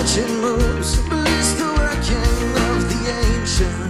watching moves, but it's the working of the ancients.